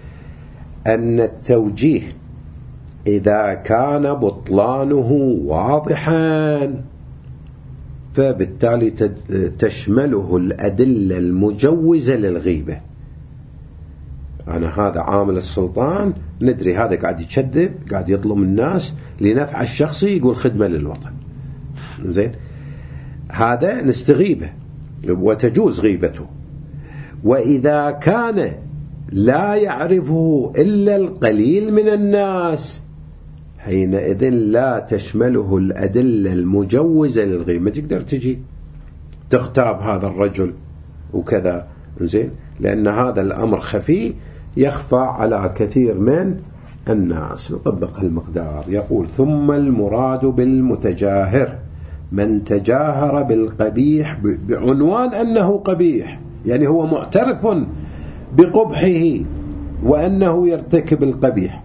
أن التوجيه إذا كان بطلانه واضحا فبالتالي تشمله الأدلة المجوزة للغيبة. أنا هذا عامل السلطان ندري هذا قاعد يكذب، قاعد يظلم الناس لنفع الشخصي، يقول خدمة للوطن، زين، هذا نستغيبه وتجوز غيبته. وإذا كان لا يعرفه إلا القليل من الناس حينئذ لا تشمله الأدلة المجوزة للغيبة. ما تقدر تجي تغتاب هذا الرجل وكذا. زين، لأن هذا الأمر خفي يخفى على كثير من الناس. نطبق المقدار. يقول: ثم المراد بالمتجاهر من تجاهر بالقبيح بعنوان أنه قبيح، يعني هو معترف بقبحه وأنه يرتكب القبيح،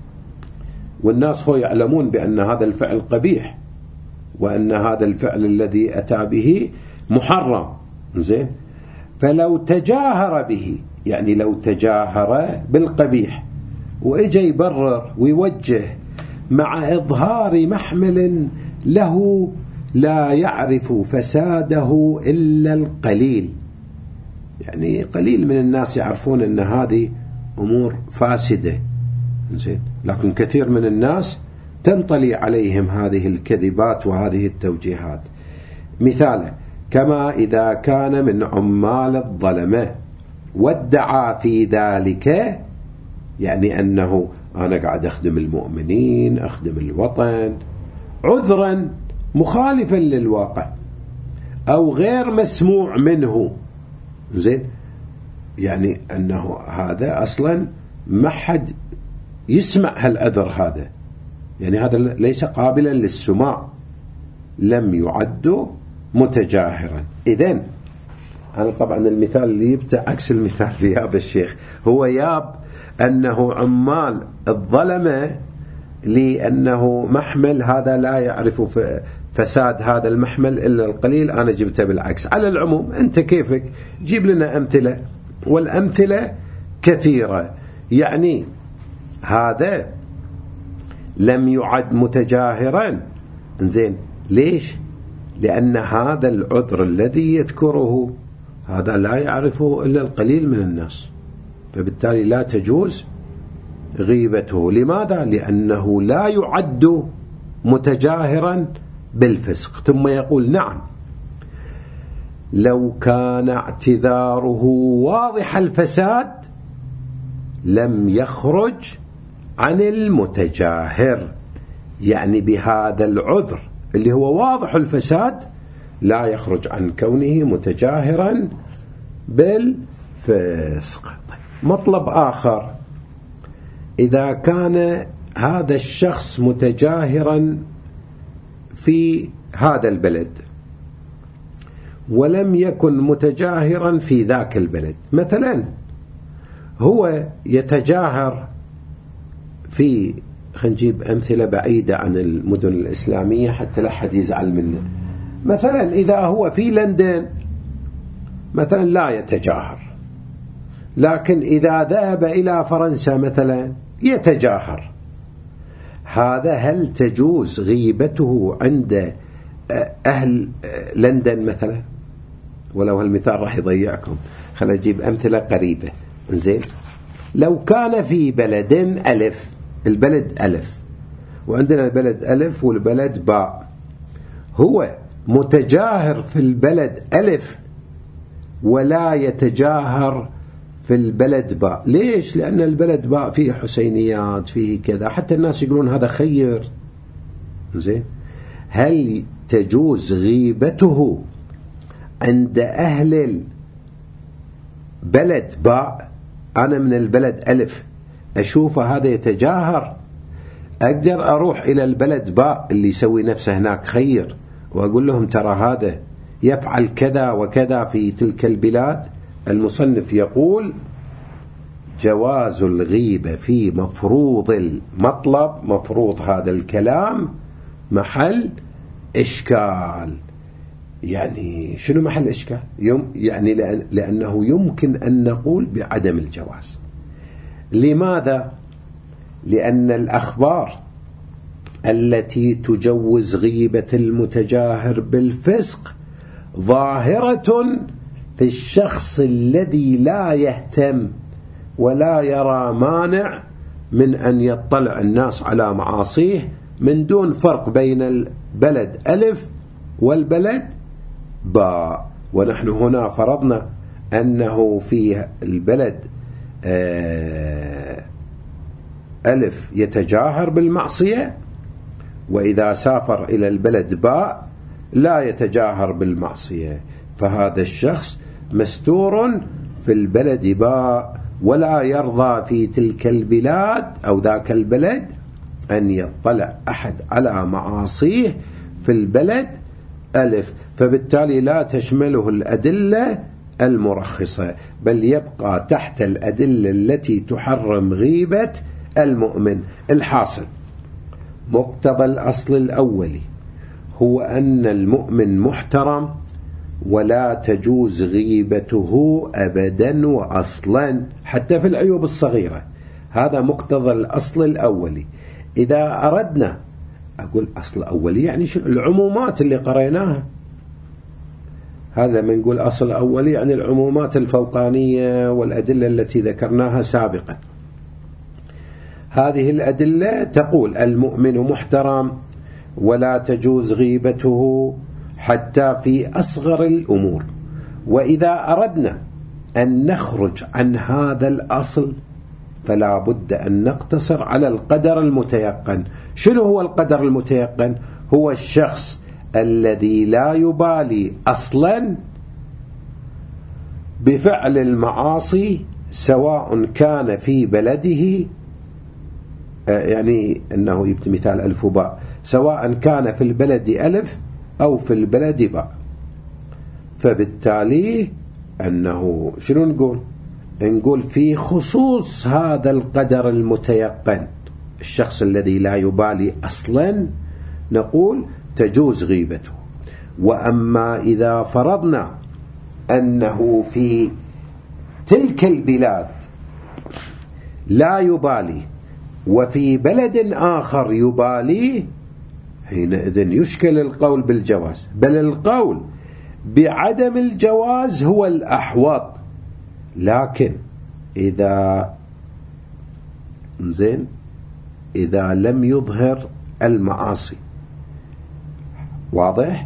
والناس هو يعلمون بأن هذا الفعل قبيح وأن هذا الفعل الذي أتى به محرم. زين، فلو تجاهر به، يعني لو تجاهر بالقبيح وإجا يبرر ويوجه مع إظهار محمل له لا يعرف فساده إلا القليل، يعني قليل من الناس يعرفون أن هذه أمور فاسدة. زين، لكن كثير من الناس تنطلي عليهم هذه الكذبات وهذه التوجيهات. مثاله: كما إذا كان من عمال الظلمة وادعى في ذلك، يعني أنه أنا قاعد أخدم المؤمنين، أخدم الوطن، عذرا مخالفا للواقع أو غير مسموع منه. زين، يعني أنه هذا أصلا ما حد يسمع هالعذر هذا، يعني هذا ليس قابلا للسماع، لم يعد متجاهرا. إذن أنا طبعا المثال اللي يبتع عكس المثال اللي ياب الشيخ، هو ياب أنه عمال الظلمة لأنه محمل هذا لا يعرف فساد هذا المحمل إلا القليل، أنا جبته بالعكس. على العموم أنت كيفك جيب لنا أمثلة، والأمثلة كثيرة. يعني هذا لم يعد متجاهرا. زين، ليش؟ لأن هذا العذر الذي يذكره هذا لا يعرفه إلا القليل من الناس، فبالتالي لا تجوز غيبته. لماذا؟ لأنه لا يعد متجاهرا بالفسق. ثم يقول: نعم، لو كان اعتذاره واضح الفساد لم يخرج عن المتجاهر، يعني بهذا العذر اللي هو واضح الفساد لا يخرج عن كونه متجاهرا بالفسق. طيب، مطلب آخر: إذا كان هذا الشخص متجاهرا في هذا البلد ولم يكن متجاهرا في ذاك البلد، مثلا هو يتجاهر في، خلينا نجيب أمثلة بعيدة عن المدن الإسلامية حتى لا أحد يزعل منه. مثلا إذا هو في لندن مثلا لا يتجاهر، لكن إذا ذهب إلى فرنسا مثلا يتجاهر. هذا هل تجوز غيبته عند أهل لندن مثلا؟ ولو هالمثال راح يضيعكم، خلينا نجيب أمثلة قريبة. زين، لو كان في بلد ألف، البلد ألف وعندنا البلد ألف والبلد باء، هو متجاهر في البلد ألف ولا يتجاهر في البلد باء. ليش؟ لأن البلد باء فيه حسينيات، فيه كذا، حتى الناس يقولون هذا خير. زين، هل تجوز غيبته عند أهل البلد باء؟ أنا من البلد ألف أشوف هذا يتجاهر، أقدر أروح إلى البلد باء اللي يسوي نفسه هناك خير وأقول لهم ترى هذا يفعل كذا وكذا في تلك البلاد. المصنف يقول: جواز الغيبة في مفروض المطلب، مفروض هذا الكلام محل إشكال. يعني شنو محل إشكال؟ يعني لأنه يمكن أن نقول بعدم الجواز. لماذا؟ لأن الأخبار التي تجوز غيبة المتجاهر بالفسق ظاهرة في الشخص الذي لا يهتم ولا يرى مانع من أن يطلع الناس على معاصيه من دون فرق بين البلد ألف والبلد باء. ونحن هنا فرضنا أنه في البلد ألف يتجاهر بالمعصية، وإذا سافر إلى البلد باء لا يتجاهر بالمعصية، فهذا الشخص مستور في البلد باء، ولا يرضى في تلك البلاد أو ذاك البلد أن يطلع أحد على معاصيه في البلد ألف، فبالتالي لا تشمله الأدلة المرخصة، بل يبقى تحت الأدلة التي تحرم غيبة المؤمن. الحاصل مقتضى الأصل الأولي هو أن المؤمن محترم ولا تجوز غيبته أبدا وأصلا حتى في العيوب الصغيرة. هذا مقتضى الأصل الأولي. إذا أردنا أقول أصل أولي يعني العمومات اللي قريناها، هذا من نقول أصل أولي يعني العمومات الفوقانية والأدلة التي ذكرناها سابقا. هذه الأدلة تقول المؤمن محترم ولا تجوز غيبته حتى في أصغر الأمور. وإذا أردنا أن نخرج عن هذا الأصل فلا بد أن نقتصر على القدر المتيقن. شنو هو القدر المتيقن؟ هو الشخص الذي لا يبالي أصلا بفعل المعاصي سواء كان في بلده، يعني أنه يبت مثال ألف وباء، سواء كان في البلد ألف أو في البلد باء. فبالتالي أنه شنو نقول في خصوص هذا القدر المتيقن الشخص الذي لا يبالي أصلا نقول تجوز غيبته. وأما إذا فرضنا أنه في تلك البلاد لا يبالي وفي بلد آخر يبالي، حينئذ يشكل القول بالجواز، بل القول بعدم الجواز هو الأحوط. لكن إذا لم يظهر المعاصي، واضح؟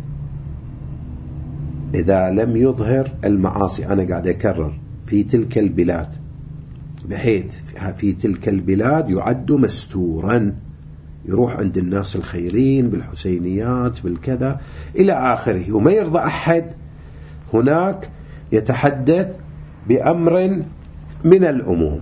إذا لم يظهر المعاصي، أنا قاعد أكرر في تلك البلاد، بحيث في تلك البلاد يعد مستورا، يروح عند الناس الخيرين بالحسينيات بالكذا إلى آخره، وما يرضى أحد هناك يتحدث بأمر من الأمور.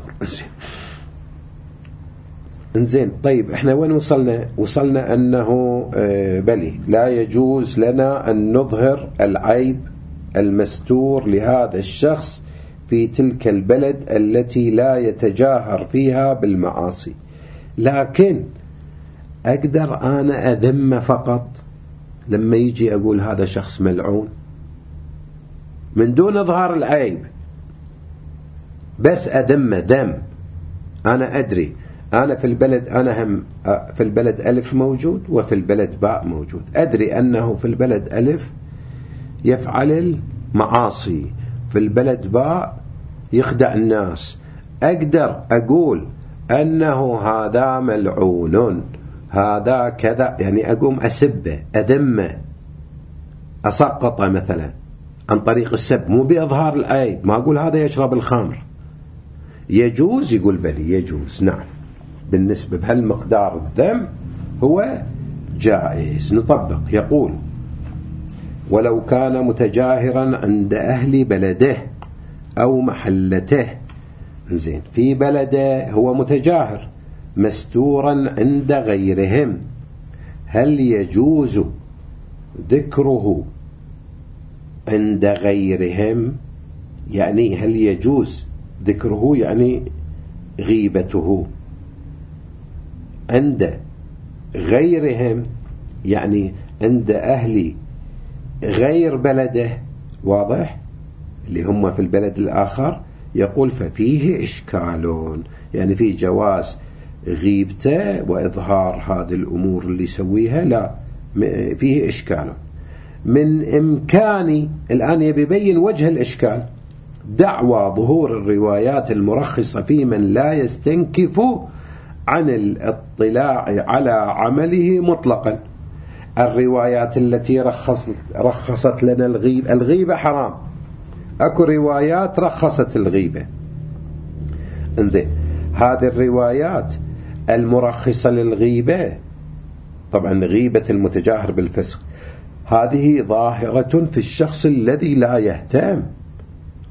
انزين، طيب احنا وين وصلنا أنه بلي لا يجوز لنا أن نظهر العيب المستور لهذا الشخص في تلك البلد التي لا يتجاهر فيها بالمعاصي، لكن أقدر أنا أذم فقط لما يجي أقول هذا شخص ملعون من دون إظهار العيب، بس أذم ذم. أنا أدري أنا في البلد، أنا هم في البلد ألف موجود وفي البلد باء موجود، أدري أنه في البلد ألف يفعل المعاصي، في البلد باء يخدع الناس، أقدر أقول أنه هذا ملعون هذا كذا، يعني أقوم أسبه أذمه أسقطه مثلا عن طريق السب، مو بإظهار العيب، ما أقول هذا يشرب الخمر. يجوز؟ يقول بلي يجوز، نعم، بالنسبة بهالمقدار الذم هو جائز. نطبق، يقول ولو كان متجاهرا عند أهل بلده أو محلته. زين، في بلده هو متجاهر مستورا عند غيرهم، هل يجوز ذكره عند غيرهم؟ يعني هل يجوز ذكره يعني غيبته عند غيرهم، يعني عند أهل غير بلده، واضح، اللي هم في البلد الآخر. يقول ففيه إشكال، يعني في جواز غيبته وإظهار هذه الأمور اللي يسويها، لا، فيه إشكال. من إمكاني الآن يبين وجه الإشكال دعوى ظهور الروايات المرخصة في من لا يستنكف عن الاطلاع على عمله مطلقا. الروايات التي رخصت لنا الغيبة حرام، أكو روايات رخصت الغيبة. انزين، هذه الروايات المرخصة للغيبة، طبعا غيبة المتجاهر بالفسق، هذه ظاهرة في الشخص الذي لا يهتم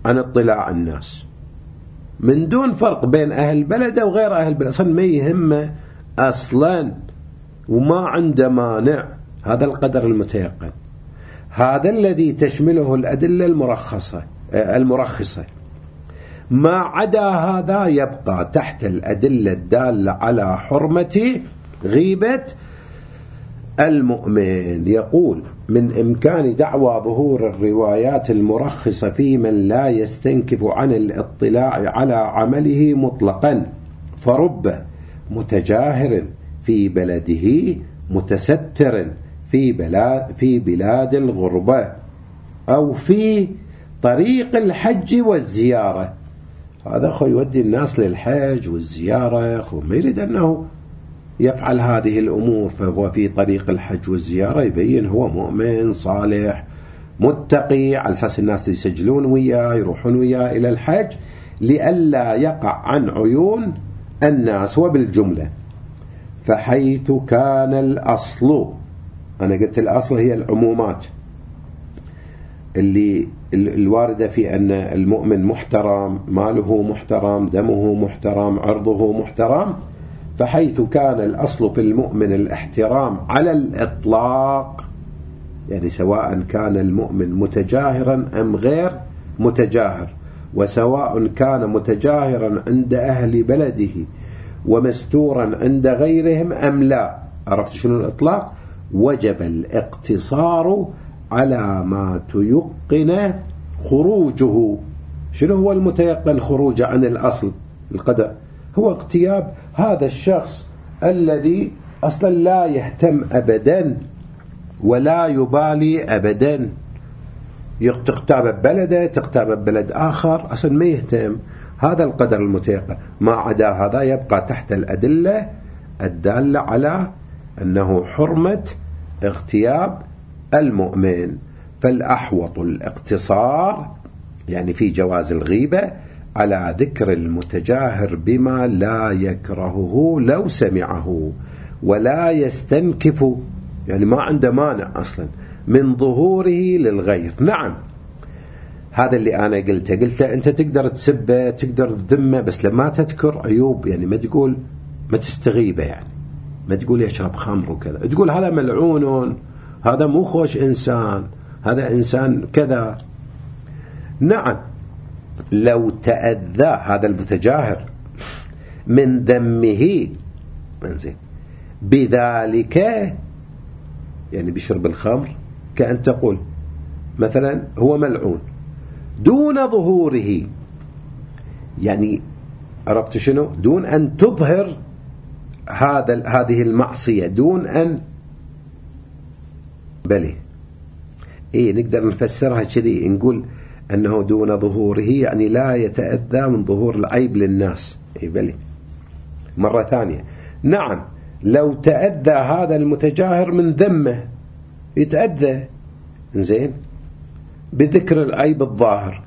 عن اطلاع الناس من دون فرق بين أهل بلده وغير أهل بلده، أصلا ما يهمه أصلا وما عنده مانع. هذا القدر المتيقن، هذا الذي تشمله الأدلة المرخصة. ما عدا هذا يبقى تحت الأدلة الدالة على حرمة غيبة المؤمن. يقول: من إمكان دعوى ظهور الروايات المرخصة في من لا يستنكف عن الاطلاع على عمله مطلقا، فرب متجاهر في بلده متستر في بلاد الغربة أو في طريق الحج والزيارة. هذا أخو يودي الناس للحج والزيارة، أخو ما يريد أنه يفعل هذه الأمور، فهو في طريق الحج والزيارة يبين هو مؤمن صالح متقي، على أساس الناس يسجلون وياه يروحون وياه إلى الحج لئلا يقع عن عيون الناس. وبالجملة فحيث كان الأصل، أنا قلت الأصل هي العمومات اللي الواردة في أن المؤمن محترم، ماله محترم، دمه محترم، عرضه محترم. فحيث كان الأصل في المؤمن الاحترام على الإطلاق، يعني سواء كان المؤمن متجاهرا أم غير متجاهر، وسواء كان متجاهرا عند أهل بلده ومستورا عند غيرهم أم لا، عرفت شنو الإطلاق؟ وجب الاقتصار على ما تيقن خروجه. شنو هو المتيقن خروجه عن الأصل القدر؟ هو اغتياب هذا الشخص الذي أصلا لا يهتم أبدا ولا يبالي أبدا، تغتاب ببلده تغتاب ببلد آخر، أصلا ما يهتم. هذا القدر المتيقن. ما عدا هذا يبقى تحت الأدلة الدالة على أنه حرمة اغتياب المؤمن. فالأحوط الاقتصار، يعني في جواز الغيبة، على ذكر المتجاهر بما لا يكرهه لو سمعه، ولا يستنكف، يعني ما عنده مانع أصلا من ظهوره للغير. نعم، هذا اللي أنا قلته أنت تقدر تسبه تقدر تذمه، بس لما تذكر عيوب، يعني ما تقول ما تستغيبه، يعني ما تقول يشرب خمر وكذا، تقول هذا ملعون، هذا مو خوش إنسان، هذا إنسان كذا. نعم، لو تأذى هذا المتجاهر من ذمه بذلك، يعني بشرب الخمر، كأن تقول مثلا هو ملعون دون ظهوره، يعني عرفت شنو؟ دون أن تظهر هذه المعصية، دون أن بله نقدر نفسرها كذي، نقول أنه دون ظهوره يعني لا يتأذى من ظهور العيب للناس. بله. مرة ثانية، نعم، لو تأذى هذا المتجاهر من ذمه، يتأذى زين بذكر العيب الظاهر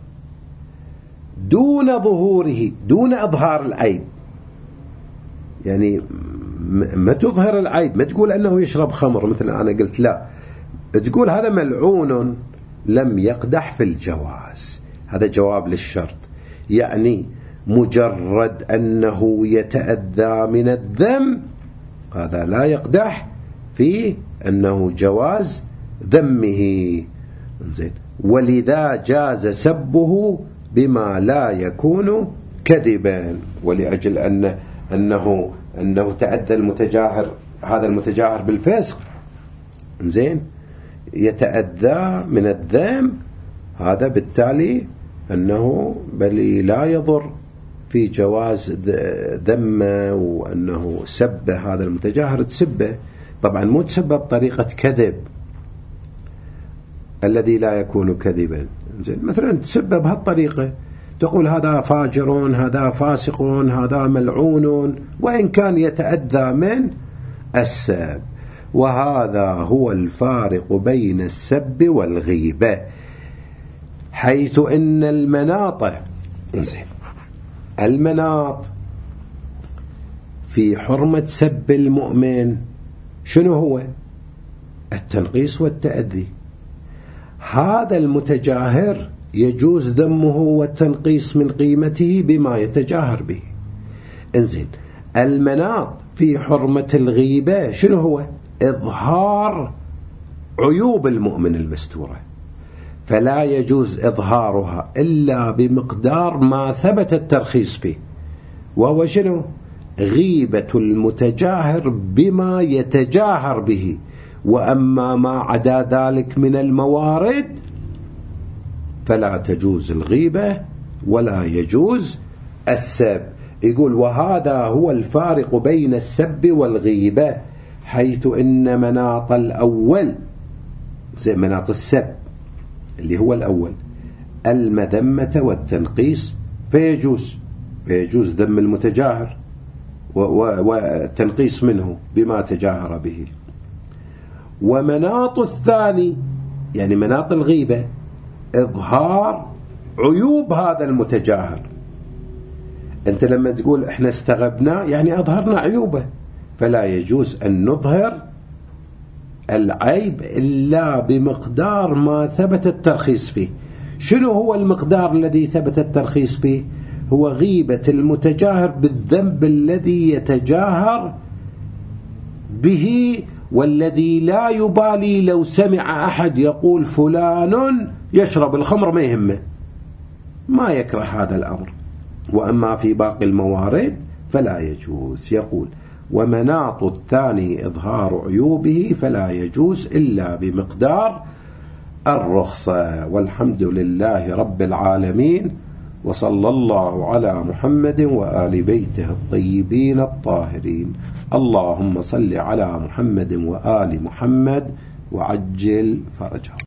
دون ظهوره، دون إظهار العيب، يعني ما تظهر العيب، ما تقول أنه يشرب خمر مثل أنا قلت، لا، تقول هذا ملعون لم يقدح في الجواز. هذا جواب للشرط، يعني مجرد أنه يتأذى من الذم هذا لا يقدح في أنه جواز ذمه. ولذا جاز سبه بما لا يكون كذبا، ولأجل أنه تأذى المتجاهر، هذا المتجاهر بالفسق، زين، يتأذى من الذم، هذا بالتالي أنه بل لا يضر في جواز ذمه، وأنه سب هذا المتجاهر تسبه، طبعا مو تسبه بطريقة كذب الذي لا يكون كذبا. مثلا تسبه بهالطريقة، تقول هذا فاجر، هذا فاسق، هذا ملعون، وإن كان يتأذى من السب. وهذا هو الفارق بين السب والغيبة، حيث إن المناط في حرمة سب المؤمن شنو هو؟ التنقيص والتأذي. هذا المتجاهر يجوز ذمه والتنقيص من قيمته بما يتجاهر به. انزين، المناط في حرمة الغيبة شنو هو؟ إظهار عيوب المؤمن المستورة، فلا يجوز إظهارها إلا بمقدار ما ثبت الترخيص به، وهو شنو؟ غيبة المتجاهر بما يتجاهر به، وأما ما عدا ذلك من الموارد فلا تجوز الغيبة ولا يجوز السب. يقول وهذا هو الفارق بين السب والغيبة، حيث إن مناط الأول زي مناط السب اللي هو الأول المذمة والتنقيص، فيجوز ذم المتجاهر والتنقيص منه بما تجاهر به. ومناط الثاني يعني مناط الغيبة إظهار عيوب هذا المتجاهر. أنت لما تقول إحنا استغبنا يعني أظهرنا عيوبه، فلا يجوز أن نظهر العيب إلا بمقدار ما ثبت الترخيص فيه. شنو هو المقدار الذي ثبت الترخيص فيه؟ هو غيبة المتجاهر بالذنب الذي يتجاهر به، والذي لا يبالي لو سمع أحد يقول فلان يشرب الخمر ما يهمه، ما يكره هذا الأمر. وأما في باقي الموارد فلا يجوز. يقول ومناط الثاني إظهار عيوبه فلا يجوز إلا بمقدار الرخصة. والحمد لله رب العالمين، وصلى الله على محمد وآل بيته الطيبين الطاهرين. اللهم صل على محمد وآل محمد وعجل فرجهم.